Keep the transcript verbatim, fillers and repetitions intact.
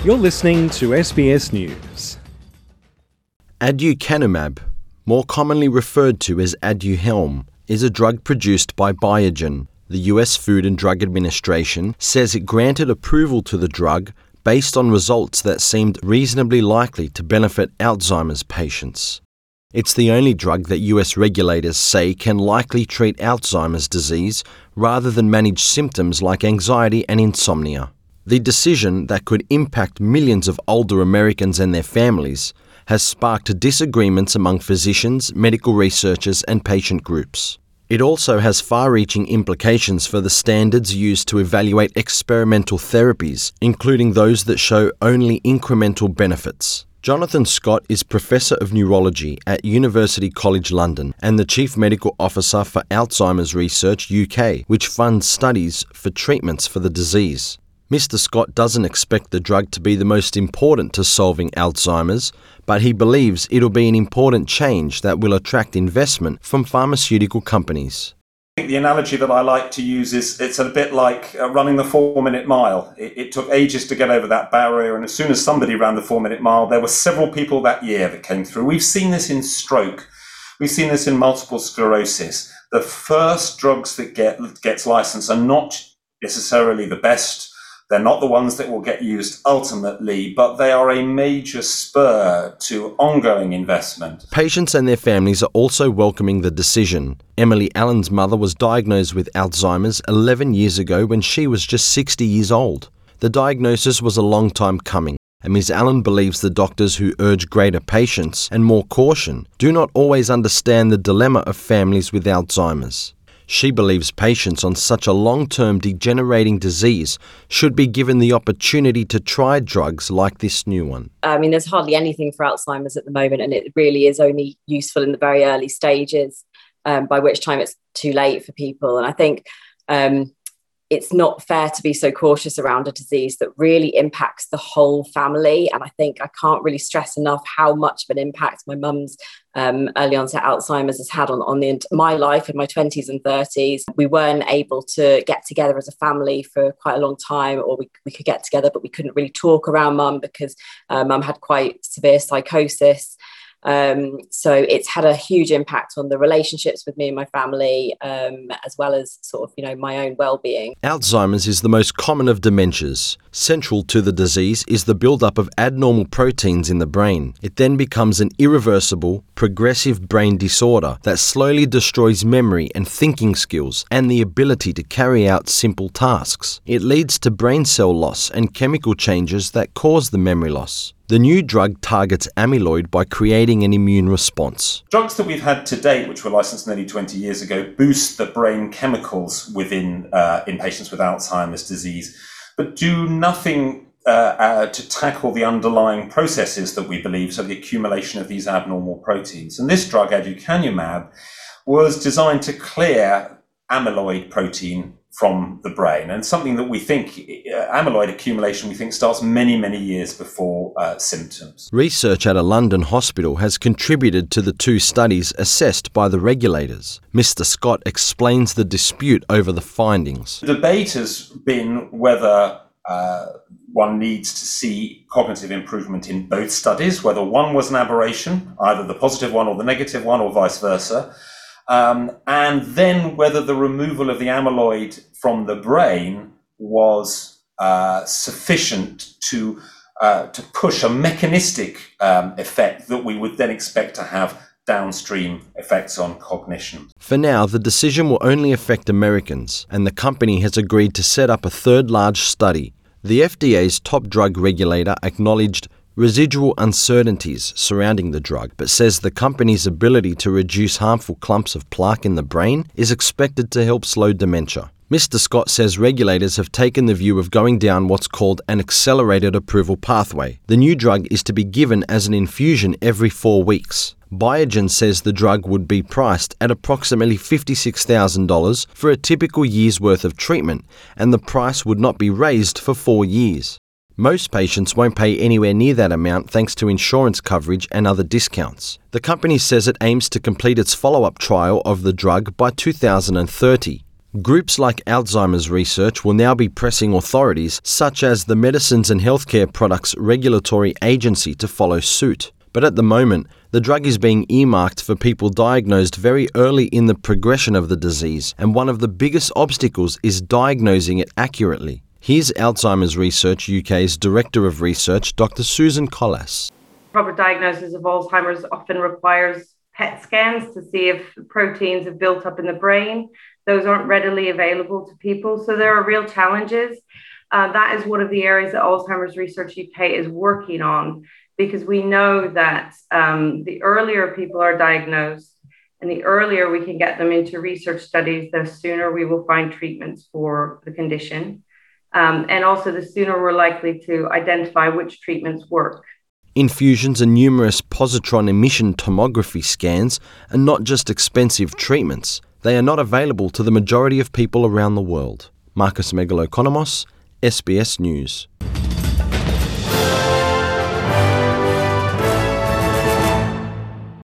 You're listening to S B S News. Aducanumab, more commonly referred to as Aduhelm, is a drug produced by Biogen. The U S Food and Drug Administration says it granted approval to the drug based on results that seemed reasonably likely to benefit Alzheimer's patients. It's the only drug that U S regulators say can likely treat Alzheimer's disease rather than manage symptoms like anxiety and insomnia. The decision that could impact millions of older Americans and their families has sparked disagreements among physicians, medical researchers, and patient groups. It also has far-reaching implications for the standards used to evaluate experimental therapies, including those that show only incremental benefits. Jonathan Scott is Professor of Neurology at University College London and the Chief Medical Officer for Alzheimer's Research U K, which funds studies for treatments for the disease. Mister Scott doesn't expect the drug to be the most important to solving Alzheimer's, but he believes it'll be an important change that will attract investment from pharmaceutical companies. I think the analogy that I like to use is it's a bit like uh, running the four-minute mile. It, it took ages to get over that barrier, and as soon as somebody ran the four-minute mile, there were several people that year that came through. We've seen this in stroke. We've seen this in multiple sclerosis. The first drugs that get gets licensed are not necessarily the best. They're not the ones that will get used ultimately, but they are a major spur to ongoing investment. Patients and their families are also welcoming the decision. Emily Allen's mother was diagnosed with Alzheimer's eleven years ago when she was just sixty years old. The diagnosis was a long time coming, and Miz Allen believes the doctors who urge greater patience and more caution do not always understand the dilemma of families with Alzheimer's. She believes patients on such a long-term degenerating disease should be given the opportunity to try drugs like this new one. I mean, there's hardly anything for Alzheimer's at the moment, and it really is only useful in the very early stages, um, by which time it's too late for people. And I think um, it's not fair to be so cautious around a disease that really impacts the whole family. And I think I can't really stress enough how much of an impact my mum's um, early onset Alzheimer's has had on, on the, my life in my twenties and thirties. We weren't able to get together as a family for quite a long time, or we, we could get together, but we couldn't really talk around mum because uh, mum had quite severe psychosis. Um, so it's had a huge impact on the relationships with me and my family, um, as well as sort of, you know, my own well-being. Alzheimer's is the most common of dementias. Central to the disease is the buildup of abnormal proteins in the brain. It then becomes an irreversible, progressive brain disorder that slowly destroys memory and thinking skills and the ability to carry out simple tasks. It leads to brain cell loss and chemical changes that cause the memory loss. The new drug targets amyloid by creating an immune response. Drugs that we've had to date, which were licensed nearly twenty years ago, boost the brain chemicals within uh, in patients with Alzheimer's disease, but do nothing uh, uh, to tackle the underlying processes that we believe, so the accumulation of these abnormal proteins. And this drug, aducanumab, was designed to clear amyloid protein from the brain, and something that we think, uh, amyloid accumulation, we think starts many, many years before uh, symptoms. Research at a London hospital has contributed to the two studies assessed by the regulators. Mister Scott explains the dispute over the findings. The debate has been whether uh, one needs to see cognitive improvement in both studies, whether one was an aberration, either the positive one or the negative one, or vice versa. Um, and then whether the removal of the amyloid from the brain was uh, sufficient to uh, to push a mechanistic um, effect that we would then expect to have downstream effects on cognition. For now, the decision will only affect Americans, and the company has agreed to set up a third large study. The F D A's top drug regulator acknowledged residual uncertainties surrounding the drug, but says the company's ability to reduce harmful clumps of plaque in the brain is expected to help slow dementia. Mister Scott says regulators have taken the view of going down what's called an accelerated approval pathway. The new drug is to be given as an infusion every four weeks. Biogen says the drug would be priced at approximately fifty-six thousand dollars for a typical year's worth of treatment, and the price would not be raised for four years. Most patients won't pay anywhere near that amount thanks to insurance coverage and other discounts. The company says it aims to complete its follow-up trial of the drug by two thousand thirty. Groups like Alzheimer's Research will now be pressing authorities such as the Medicines and Healthcare Products Regulatory Agency to follow suit. But at the moment, the drug is being earmarked for people diagnosed very early in the progression of the disease, and one of the biggest obstacles is diagnosing it accurately. Here's Alzheimer's Research U K's Director of Research, Doctor Susan Collas. Proper diagnosis of Alzheimer's often requires P E T scans to see if proteins have built up in the brain. Those aren't readily available to people, so there are real challenges. Uh, that is one of the areas that Alzheimer's Research U K is working on, because we know that um, the earlier people are diagnosed and the earlier we can get them into research studies, the sooner we will find treatments for the condition. Um, and also the sooner we're likely to identify which treatments work. Infusions and numerous positron emission tomography scans are not just expensive treatments, they are not available to the majority of people around the world. Marcus Megalokonomos, S B S News.